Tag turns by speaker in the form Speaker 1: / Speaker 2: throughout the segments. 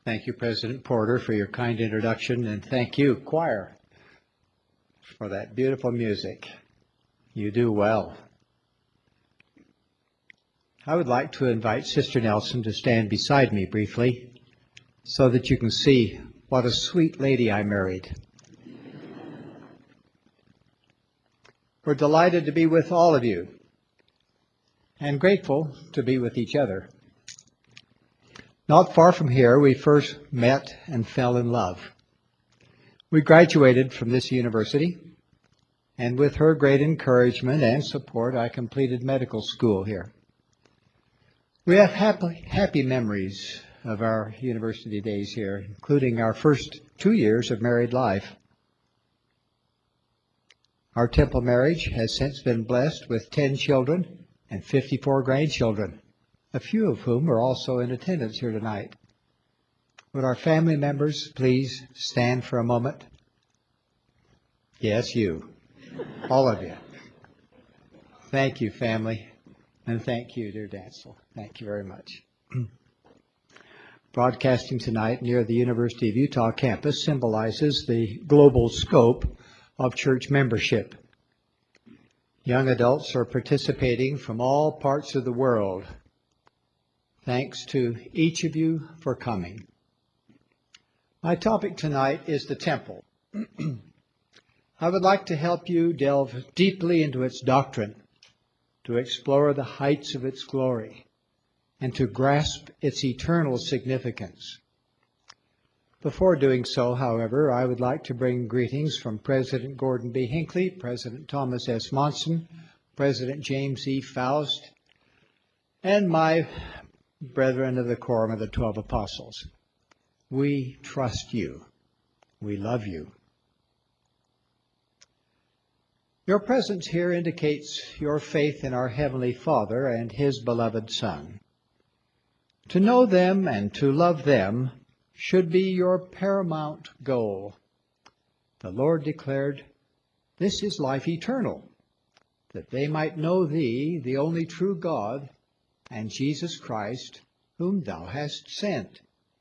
Speaker 1: Thank you, President Porter, for your kind introduction, and thank you, choir, for that beautiful music. You do well. I would like to invite Sister Nelson to stand beside me briefly so that you can see what a sweet lady I married. We're delighted to be with all of you and grateful to be with each other. Not far from here, we first met and fell in love. We graduated from this university, and with her great encouragement and support, I completed medical school here. We have happy memories of our university days here, including our first 2 years of married life. Our temple marriage has since been blessed with 10 children and 54 grandchildren, a few of whom are also in attendance here tonight. Would our family members please stand for a moment? Yes, you. All of you. Thank you, family. And thank you, dear Dancel. Thank you very much. Broadcasting tonight near the University of Utah campus symbolizes the global scope of church membership. Young adults are participating from all parts of the world. Thanks to each of you for coming. My topic tonight is the temple. I would like to help you delve deeply into its doctrine, to explore the heights of its glory, and to grasp its eternal significance. Before doing so, however, I would like to bring greetings from President Gordon B. Hinckley, President Thomas S. Monson, President James E. Faust, and my brethren of the Quorum of the 12 Apostles. We trust you. We love you. Your presence here indicates your faith in our Heavenly Father and His beloved Son. To know them and to love them should be your paramount goal. The Lord declared, "This is life eternal, that they might know Thee, the only true God, and Jesus Christ, whom Thou hast sent."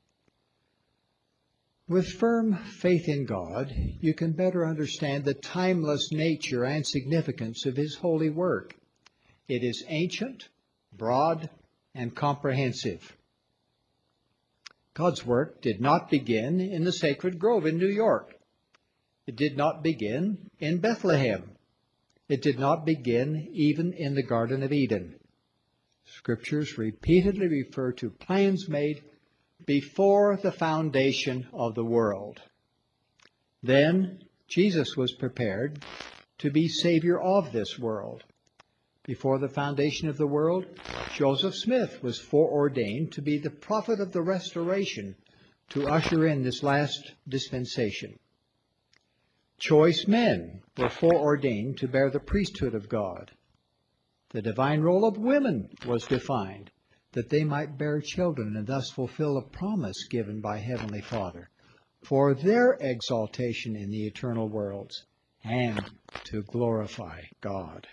Speaker 1: With firm faith in God, you can better understand the timeless nature and significance of His holy work. It is ancient, broad, and comprehensive. God's work did not begin in the Sacred Grove in New York. It did not begin in Bethlehem. It did not begin even in the Garden of Eden. Scriptures repeatedly refer to plans made before the foundation of the world. Then Jesus was prepared to be Savior of this world. Before the foundation of the world, Joseph Smith was foreordained to be the prophet of the restoration to usher in this last dispensation. Choice men were foreordained to bear the priesthood of God. The divine role of women was defined, that they might bear children and thus fulfill a promise given by Heavenly Father for their exaltation in the eternal worlds and to glorify God.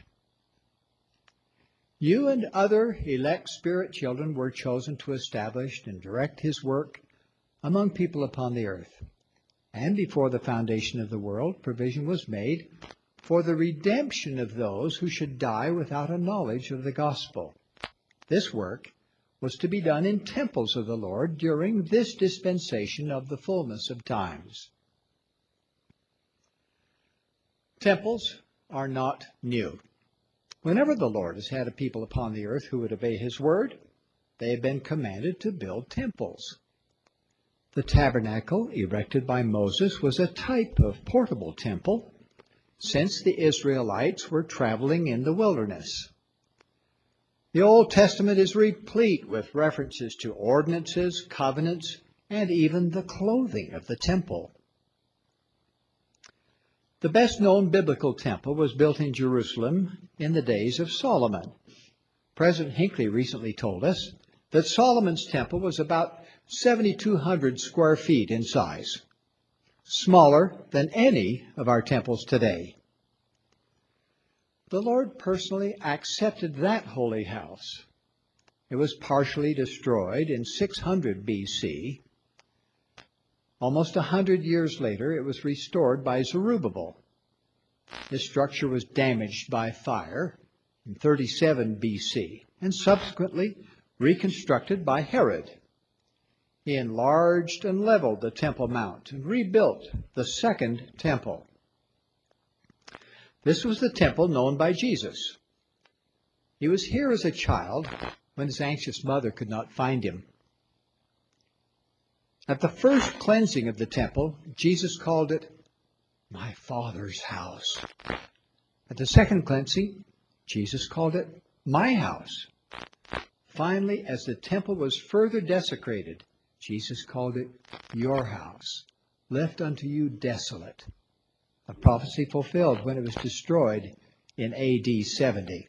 Speaker 1: You and other elect spirit children were chosen to establish and direct His work among people upon the earth. And before the foundation of the world, provision was made for the redemption of those who should die without a knowledge of the gospel. This work was to be done in temples of the Lord during this dispensation of the fullness of times. Temples are not new. Whenever the Lord has had a people upon the earth who would obey His word, they have been commanded to build temples. The tabernacle erected by Moses was a type of portable temple, since the Israelites were traveling in the wilderness. The Old Testament is replete with references to ordinances, covenants, and even the clothing of the temple. The best-known biblical temple was built in Jerusalem in the days of Solomon. President Hinckley recently told us that Solomon's temple was about 7,200 square feet in size, smaller than any of our temples today. The Lord personally accepted that holy house. It was partially destroyed in 600 BC, Almost 100 years later, it was restored by Zerubbabel. This structure was damaged by fire in 37 BC and subsequently reconstructed by Herod. He enlarged and leveled the Temple Mount and rebuilt the second temple. This was the temple known by Jesus. He was here as a child when his anxious mother could not find him. At the first cleansing of the temple, Jesus called it my Father's house. At the second cleansing, Jesus called it my house. Finally, as the temple was further desecrated, Jesus called it your house, left unto you desolate, a prophecy fulfilled when it was destroyed in AD 70.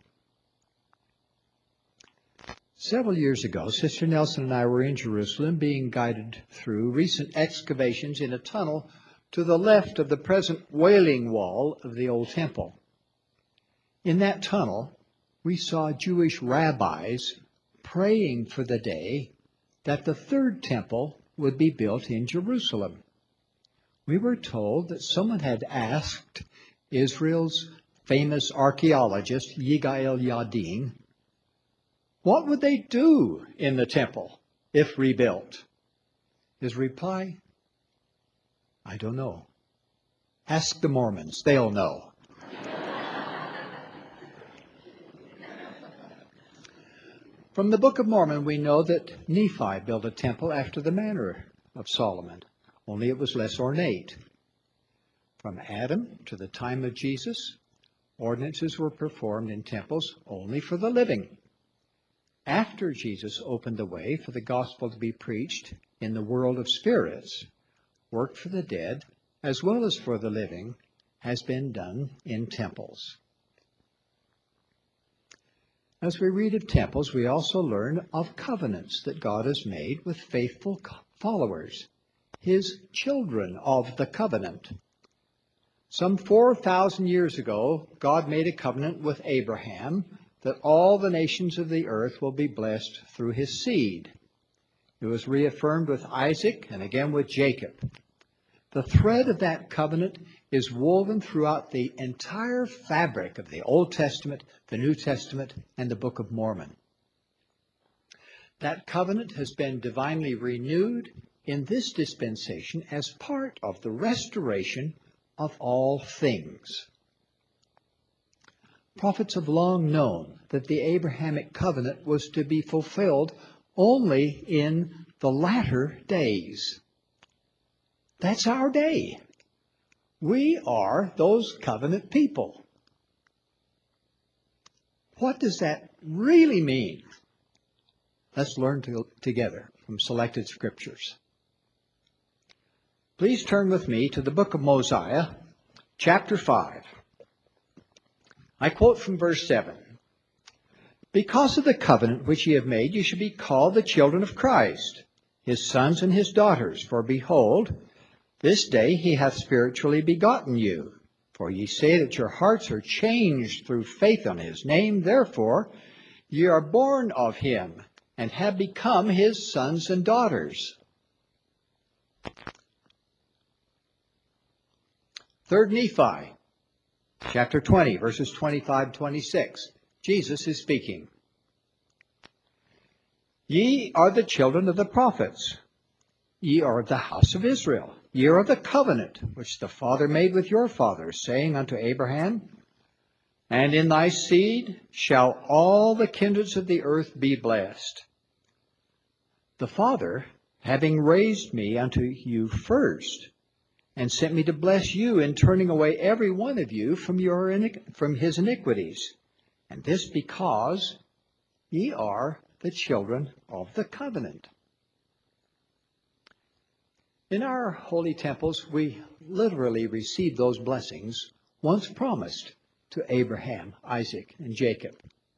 Speaker 1: Several years ago, Sister Nelson and I were in Jerusalem being guided through recent excavations in a tunnel to the left of the present Wailing Wall of the Old Temple. In that tunnel, we saw Jewish rabbis praying for the day that the third temple would be built in Jerusalem. We were told that someone had asked Israel's famous archaeologist Yigael Yadin, what would they do in the temple if rebuilt? His reply, I don't know. Ask the Mormons, they'll know. From the Book of Mormon, we know that Nephi built a temple after the manner of Solomon, only it was less ornate. From Adam to the time of Jesus, ordinances were performed in temples only for the living. After Jesus opened the way for the gospel to be preached in the world of spirits, work for the dead, as well as for the living, has been done in temples. As we read of temples, we also learn of covenants that God has made with faithful followers, His children of the covenant. Some 4,000 years ago, God made a covenant with Abraham that all the nations of the earth will be blessed through his seed. It was reaffirmed with Isaac and again with Jacob. The thread of that covenant is woven throughout the entire fabric of the Old Testament, the New Testament, and the Book of Mormon. That covenant has been divinely renewed in this dispensation as part of the restoration of all things. Prophets have long known that the Abrahamic covenant was to be fulfilled only in the latter days. That's our day. We are those covenant people. What does that really mean? Let's learn together from selected scriptures. Please turn with me to the book of Mosiah, chapter 5. I quote from verse 7. Because of the covenant which ye have made, you shall be called the children of Christ, his sons and his daughters. For behold, this day he hath spiritually begotten you. For ye say that your hearts are changed through faith on his name. Therefore, ye are born of him, and have become his sons and daughters. 3rd Nephi, chapter 20, verses 25-26. Jesus is speaking. Ye are the children of the prophets. Ye are of the house of Israel. Ye are of the covenant which the Father made with your fathers, saying unto Abraham, and in thy seed shall all the kindreds of the earth be blessed. The Father, having raised me unto you first, and sent me to bless you in turning away every one of you from his iniquities. And this because ye are the children of the covenant. In our holy temples, we literally receive those blessings once promised to Abraham, Isaac, and Jacob.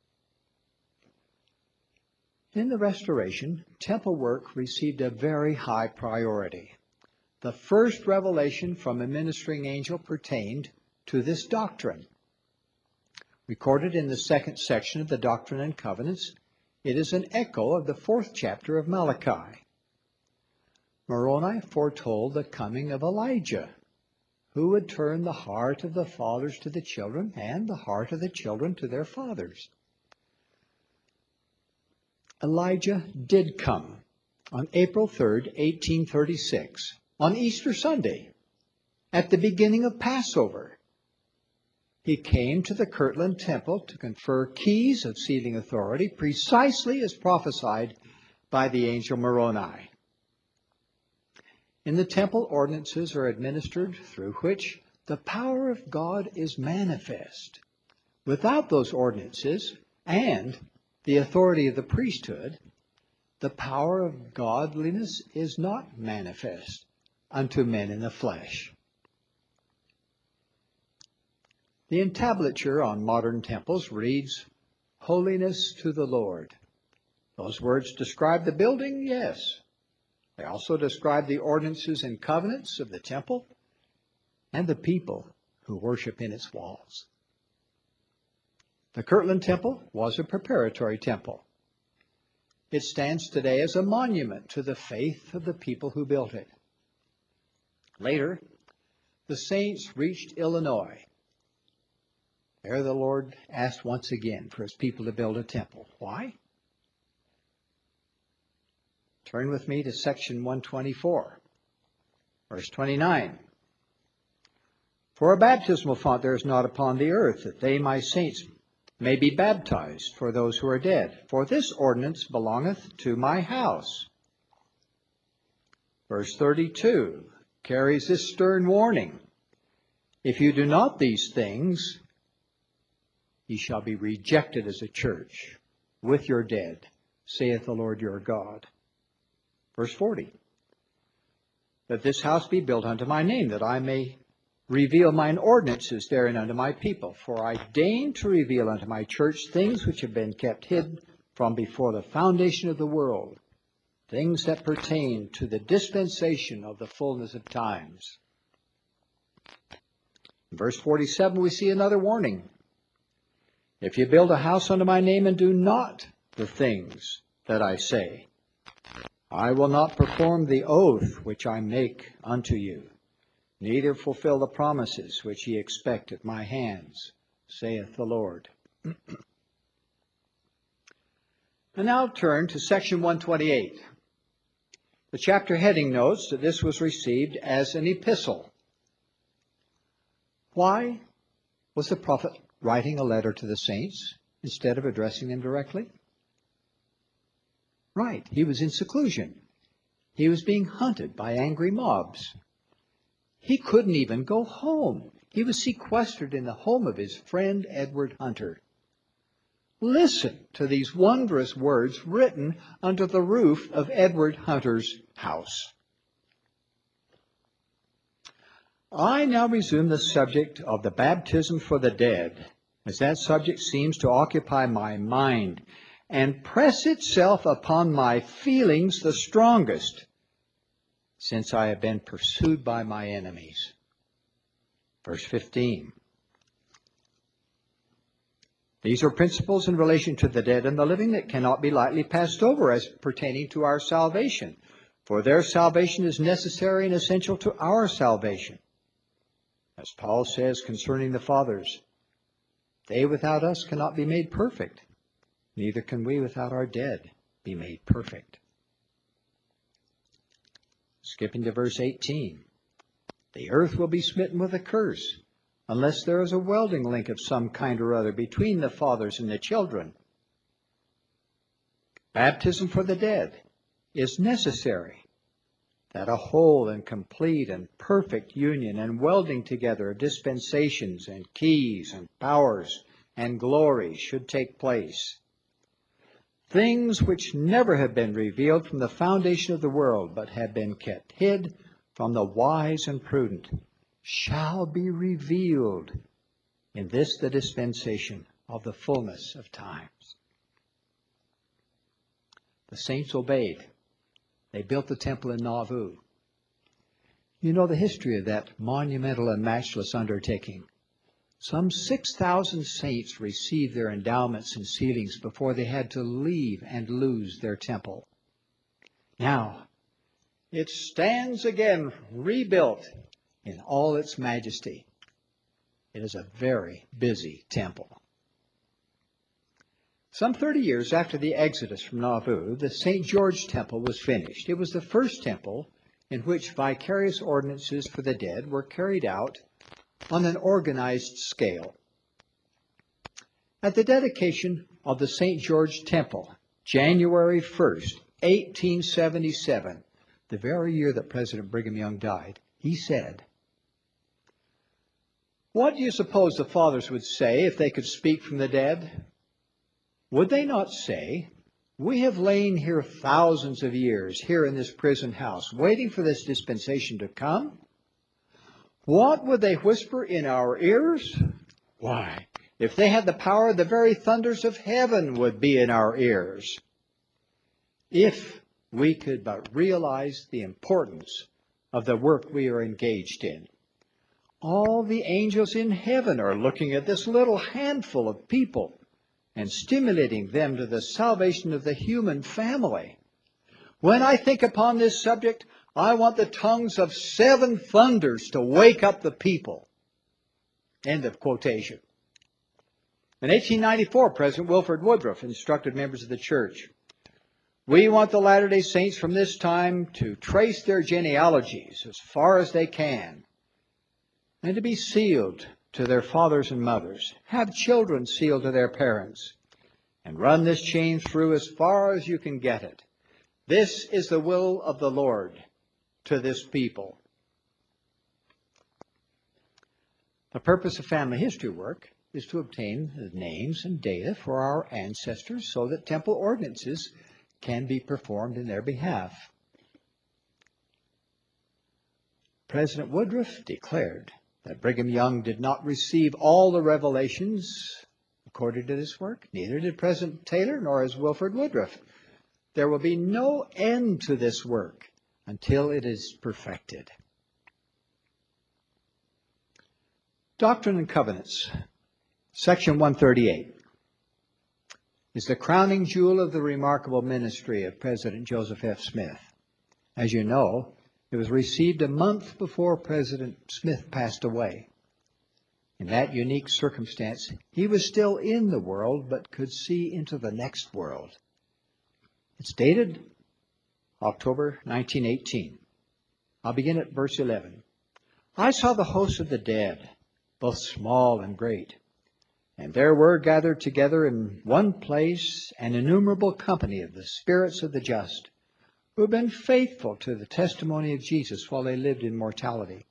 Speaker 1: In the restoration, temple work received a very high priority. The first revelation from a ministering angel pertained to this doctrine. Recorded in the second section of the Doctrine and Covenants, it is an echo of the 4th chapter of Malachi. Moroni foretold the coming of Elijah, who would turn the heart of the fathers to the children and the heart of the children to their fathers. Elijah did come on April 3rd, 1836, on Easter Sunday, at the beginning of Passover. He came to the Kirtland Temple to confer keys of sealing authority, precisely as prophesied by the angel Moroni. In the temple, ordinances are administered through which the power of God is manifest. Without those ordinances and the authority of the priesthood, the power of godliness is not manifest unto men in the flesh. The entablature on modern temples reads, "Holiness to the Lord." Those words describe the building, yes. They also describe the ordinances and covenants of the temple and the people who worship in its walls. The Kirtland Temple was a preparatory temple. It stands today as a monument to the faith of the people who built it. Later, the saints reached Illinois. There the Lord asked once again for his people to build a temple. Why? Turn with me to section 124, verse 29. "For a baptismal font there is not upon the earth, that they, my saints, may be baptized for those who are dead. For this ordinance belongeth to my house." Verse 32 carries this stern warning. "If you do not these things, ye shall be rejected as a church with your dead, saith the Lord your God." Verse 40, "That this house be built unto my name, that I may reveal mine ordinances therein unto my people. For I deign to reveal unto my church things which have been kept hid from before the foundation of the world, things that pertain to the dispensation of the fullness of times." In verse 47, we see another warning. "If you build a house unto my name and do not the things that I say, I will not perform the oath which I make unto you, neither fulfill the promises which ye expect at my hands, saith the Lord." And now turn to section 128. The chapter heading notes that this was received as an epistle. Why was the prophet writing a letter to the saints instead of addressing them directly? Right, he was in seclusion. He was being hunted by angry mobs. He couldn't even go home. He was sequestered in the home of his friend Edward Hunter. Listen to these wondrous words written under the roof of Edward Hunter's house. "I now resume the subject of the baptism for the dead, as that subject seems to occupy my mind and press itself upon my feelings the strongest, since I have been pursued by my enemies." Verse 15. "These are principles in relation to the dead and the living that cannot be lightly passed over as pertaining to our salvation, for their salvation is necessary and essential to our salvation. As Paul says concerning the fathers, they without us cannot be made perfect, neither can we without our dead be made perfect." Skipping to verse 18. "The earth will be smitten with a curse, unless there is a welding link of some kind or other between the fathers and the children." Baptism for the dead is necessary, that a whole and complete and perfect union and welding together of dispensations and keys and powers and glories should take place. Things which never have been revealed from the foundation of the world, but have been kept hid from the wise and prudent, shall be revealed in this the dispensation of the fullness of times. The saints obeyed. They built the temple in Nauvoo. You know the history of that monumental and matchless undertaking. Some 6,000 saints received their endowments and sealings before they had to leave and lose their temple. Now, it stands again rebuilt in all its majesty. It is a very busy temple. Some 30 years after the exodus from Nauvoo, the St. George Temple was finished. It was the first temple in which vicarious ordinances for the dead were carried out on an organized scale. At the dedication of the St. George Temple, January 1st, 1877, the very year that President Brigham Young died, he said, "What do you suppose the fathers would say if they could speak from the dead? Would they not say, 'We have lain here thousands of years, here in this prison house, waiting for this dispensation to come'? What would they whisper in our ears? Why, if they had the power, the very thunders of heaven would be in our ears." If we could but realize the importance of the work we are engaged in. All the angels in heaven are looking at this little handful of people and stimulating them to the salvation of the human family. When I think upon this subject, I want the tongues of 7 thunders to wake up the people. End of quotation. In 1894, President Wilford Woodruff instructed members of the church, "We want the Latter-day Saints from this time to trace their genealogies as far as they can, and to be sealed to their fathers and mothers, have children sealed to their parents, and run this chain through as far as you can get it. This is the will of the Lord to this people." The purpose of family history work is to obtain the names and data for our ancestors so that temple ordinances can be performed in their behalf. President Woodruff declared that Brigham Young did not receive all the revelations according to this work. Neither did President Taylor nor has Wilford Woodruff. There will be no end to this work until it is perfected. Doctrine and Covenants, Section 138, is the crowning jewel of the remarkable ministry of President Joseph F. Smith. As you know, it was received a month before President Smith passed away. In that unique circumstance, he was still in the world, but could see into the next world. It's dated October 1918. I'll begin at verse 11. "I saw the hosts of the dead, both small and great, and there were gathered together in one place an innumerable company of the spirits of the just, who have been faithful to the testimony of Jesus while they lived in mortality.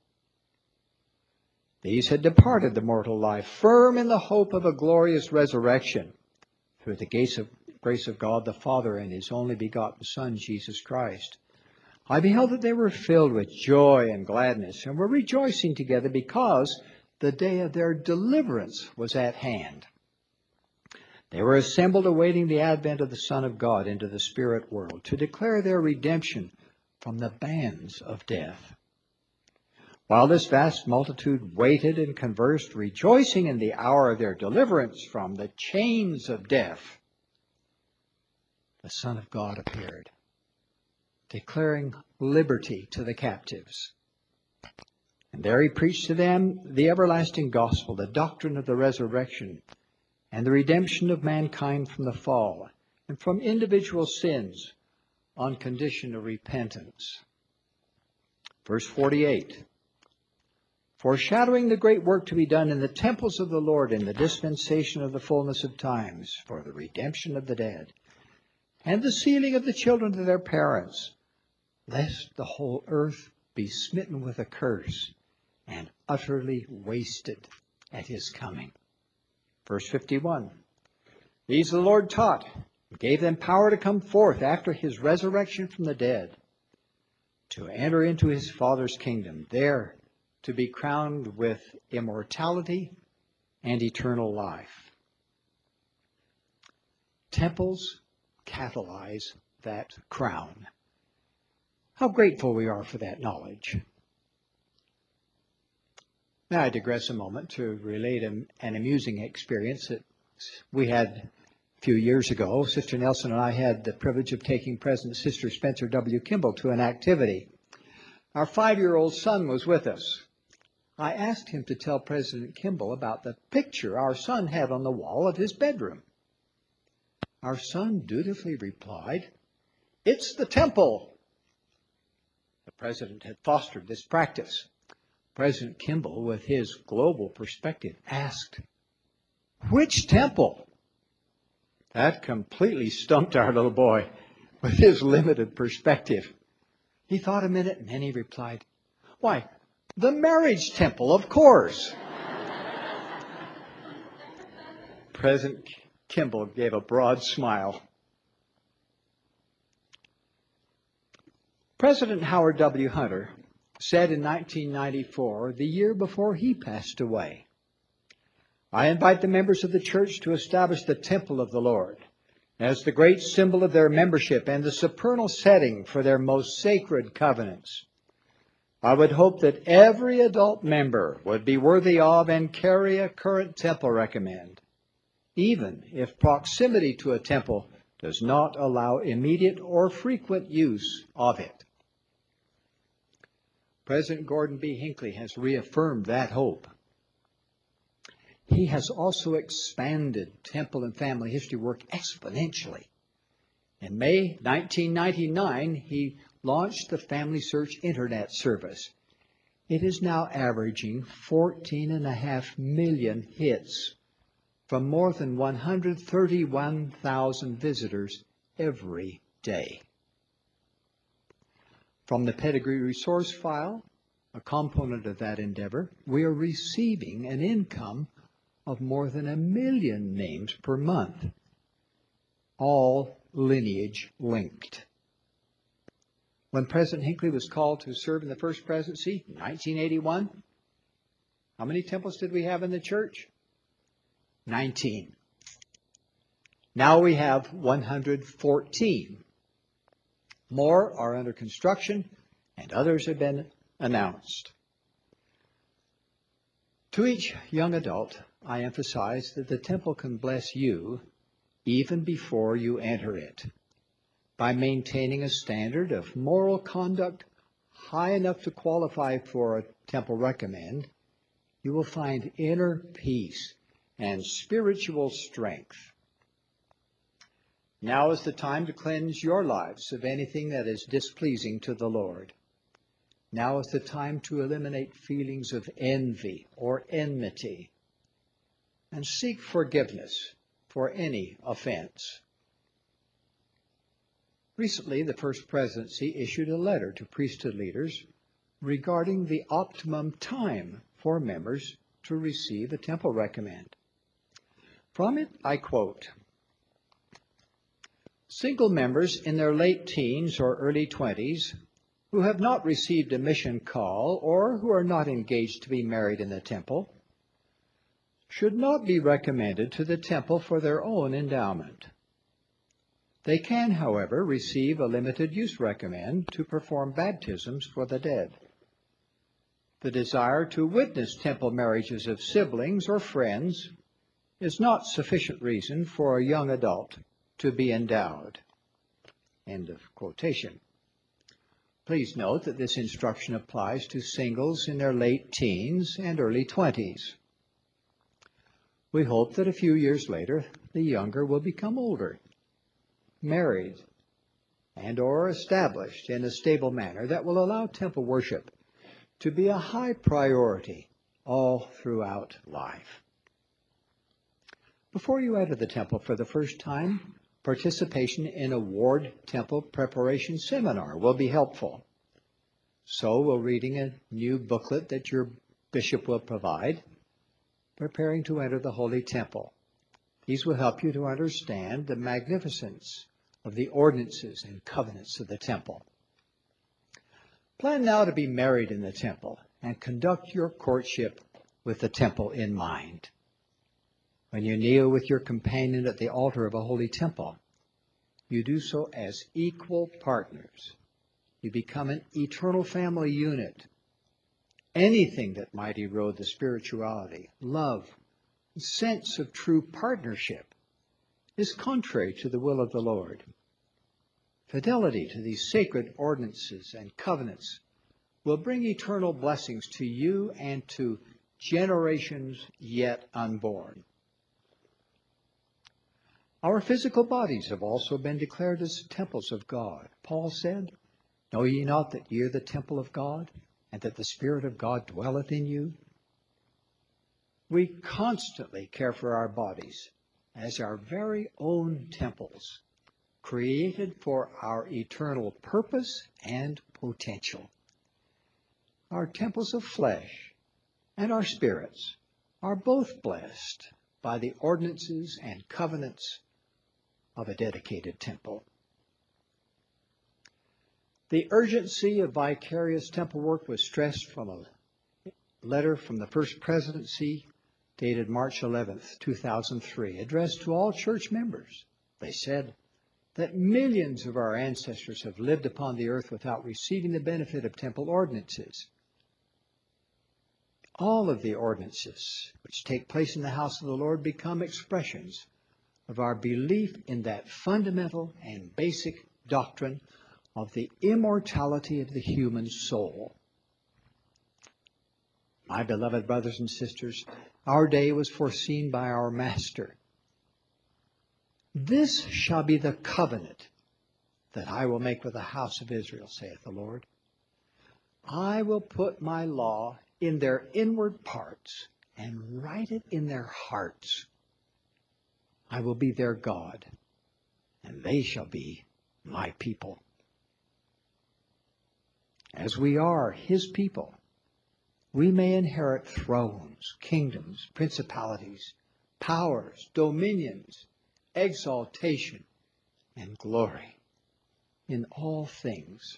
Speaker 1: These had departed the mortal life, firm in the hope of a glorious resurrection, through the grace of God the Father and His only begotten Son, Jesus Christ. I beheld that they were filled with joy and gladness, and were rejoicing together because the day of their deliverance was at hand. They were assembled awaiting the advent of the Son of God into the spirit world to declare their redemption from the bands of death. While this vast multitude waited and conversed, rejoicing in the hour of their deliverance from the chains of death, the Son of God appeared, declaring liberty to the captives. And there he preached to them the everlasting gospel, the doctrine of the resurrection, and the redemption of mankind from the fall and from individual sins on condition of repentance." Verse 48, "Foreshadowing the great work to be done in the temples of the Lord in the dispensation of the fullness of times, for the redemption of the dead, and the sealing of the children to their parents, lest the whole earth be smitten with a curse and utterly wasted at His coming." Verse 51, "These the Lord taught, and gave them power to come forth after His resurrection from the dead, to enter into His Father's kingdom, there to be crowned with immortality and eternal life." Temples catalyze that crown. How grateful we are for that knowledge. Now I digress a moment to relate an amusing experience that we had a few years ago. Sister Nelson and I had the privilege of taking President Sister Spencer W. Kimball to an activity Our 5-year-old son was with us. I asked him to tell President Kimball about the picture our son had on the wall of his bedroom. Our son dutifully replied, "It's the temple." The president had fostered this practice. President Kimball, with his global perspective, asked, "Which temple?" That completely stumped our little boy with his limited perspective. He thought a minute and then he replied, "Why, the marriage temple, of course." President Kimball gave a broad smile. President Howard W. Hunter said in 1994, the year before he passed away, "I invite the members of the church to establish the temple of the Lord as the great symbol of their membership and the supernal setting for their most sacred covenants. I would hope that every adult member would be worthy of and carry a current temple recommend, even if proximity to a temple does not allow immediate or frequent use of it." President Gordon B. Hinckley has reaffirmed that hope. He has also expanded temple and family history work exponentially. In May 1999, he launched the Family Search Internet service. It is now averaging 14.5 million hits from more than 131,000 visitors every day. From the Pedigree Resource File, a component of that endeavor, we are receiving an income of more than 1 million names per month, all lineage linked. When President Hinckley was called to serve in the first presidency, 1981, how many temples did we have in the church? 19. Now we have 114. More are under construction, and others have been announced. To each young adult, I emphasize that the temple can bless you even before you enter it. By maintaining a standard of moral conduct high enough to qualify for a temple recommend, you will find inner peace and spiritual strength. Now is the time to cleanse your lives of anything that is displeasing to the Lord. Now is the time to eliminate feelings of envy or enmity and seek forgiveness for any offense. Recently, the First Presidency issued a letter to priesthood leaders regarding the optimum time for members to receive a temple recommend. From it, I quote, "Single members in their late teens or early 20s who have not received a mission call or who are not engaged to be married in the temple should not be recommended to the temple for their own endowment. They can, however, receive a limited use recommend to perform baptisms for the dead. The desire to witness temple marriages of siblings or friends is not sufficient reason for a young adult to be endowed." End of quotation. Please note that this instruction applies to singles in their late teens and early 20s. We hope that a few years later, the younger will become older, married, and or established in a stable manner that will allow temple worship to be a high priority all throughout life. Before you enter the temple for the first time, participation in a ward temple preparation seminar will be helpful. So will reading a new booklet that your bishop will provide, Preparing to Enter the Holy Temple. These will help you to understand the magnificence of the ordinances and covenants of the temple. Plan now to be married in the temple and conduct your courtship with the temple in mind. When you kneel with your companion at the altar of a holy temple, you do so as equal partners. You become an eternal family unit. Anything that might erode the spirituality, love, and sense of true partnership is contrary to the will of the Lord. Fidelity to these sacred ordinances and covenants will bring eternal blessings to you and to generations yet unborn. Our physical bodies have also been declared as temples of God. Paul said, "Know ye not that ye are the temple of God, and that the Spirit of God dwelleth in you?" We constantly care for our bodies as our very own temples, created for our eternal purpose and potential. Our temples of flesh and our spirits are both blessed by the ordinances and covenants of a dedicated temple. The urgency of vicarious temple work was stressed from a letter from the First Presidency dated March 11th, 2003, addressed to all church members. They said that millions of our ancestors have lived upon the earth without receiving the benefit of temple ordinances. All of the ordinances which take place in the house of the Lord become expressions of our belief in that fundamental and basic doctrine of the immortality of the human soul. My beloved brothers and sisters, our day was foreseen by our Master. "This shall be the covenant that I will make with the house of Israel, saith the Lord. I will put my law in their inward parts and write it in their hearts. I will be their God, and they shall be my people." As we are His people, we may inherit thrones, kingdoms, principalities, powers, dominions, exaltation, and glory in all things.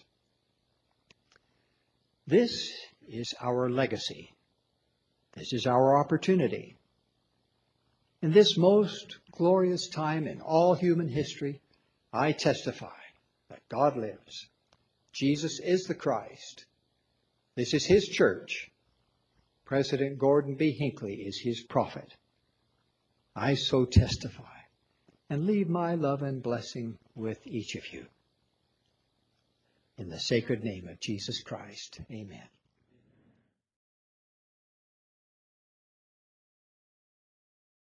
Speaker 1: This is our legacy. This is our opportunity. In this most glorious time in all human history, I testify that God lives. Jesus is the Christ. This is His church. President Gordon B. Hinckley is His prophet. I so testify and leave my love and blessing with each of you. In the sacred name of Jesus Christ, amen.